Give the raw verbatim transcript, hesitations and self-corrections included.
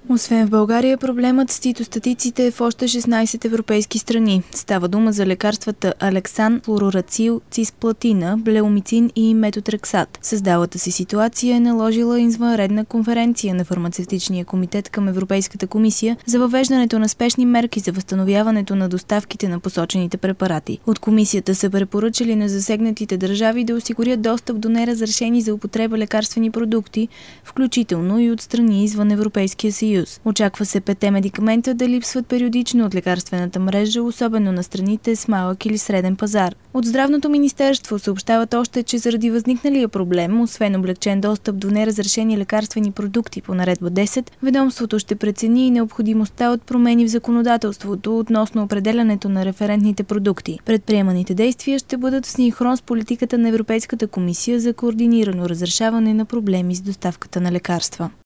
Освен в България, проблемът с цитостатиците е в още шестнайсет европейски страни. Става дума за лекарствата Алексан, флуорацил, цисплатина, блеомицин и метотрексат. Създалата си ситуация е наложила извънредна конференция на фармацевтичния комитет към Европейската комисия за въвеждането на спешни мерки за възстановяването на доставките на посочените препарати. От комисията са препоръчали на засегнатите държави да осигурят достъп до неразрешени за употреба лекарствени продукти, включително и от страни извън Европейския съюз. Очаква се петте медикамента да липсват периодично от лекарствената мрежа, особено на страните с малък или среден пазар. От Здравното министерство съобщават още, че заради възникналия проблем, освен облекчен достъп до неразрешени лекарствени продукти по наредба десет, ведомството ще прецени и необходимостта от промени в законодателството относно определянето на референтните продукти. Предприеманите действия ще бъдат в синхрон с политиката на Европейската комисия за координирано разрешаване на проблеми с доставката на лекарства.